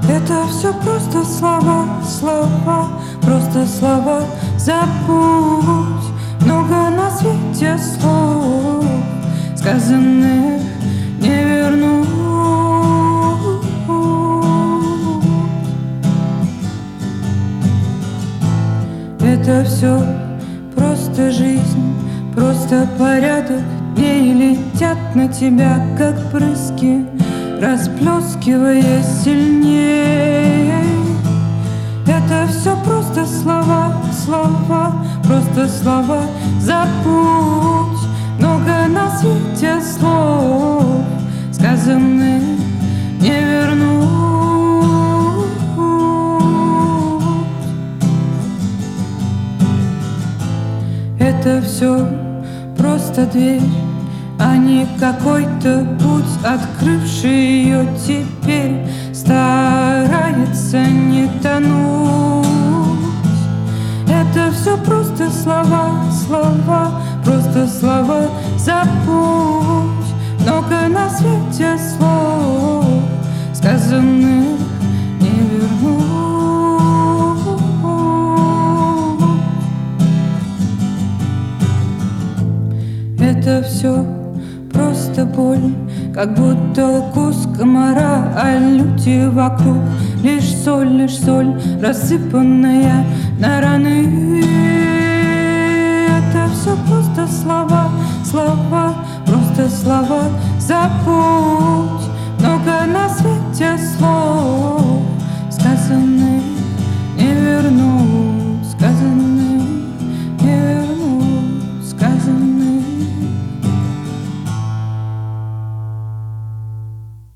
Это все просто слова, слова, просто слова. Забудь, много на свете слов, сказанных не вернуть. Это все просто жизнь, просто порядок. Дни летят на тебя, как брызги, расплескивая сильнее. Это все просто слова, слова, просто слова. Забудь, много на свете слов, сказанных не вернуть. Это все просто дверь, а не какой-то путь, открывший ее теперь старается не тонуть. Это все просто слова, слова, просто слова. Забудь, много на свете слов, сказанных не вернуть. Это все просто боль, как будто укус комара, а люди вокруг лишь соль, рассыпанная на раны. Это все просто слова, слова, просто слова. Забудь, много на свете слов,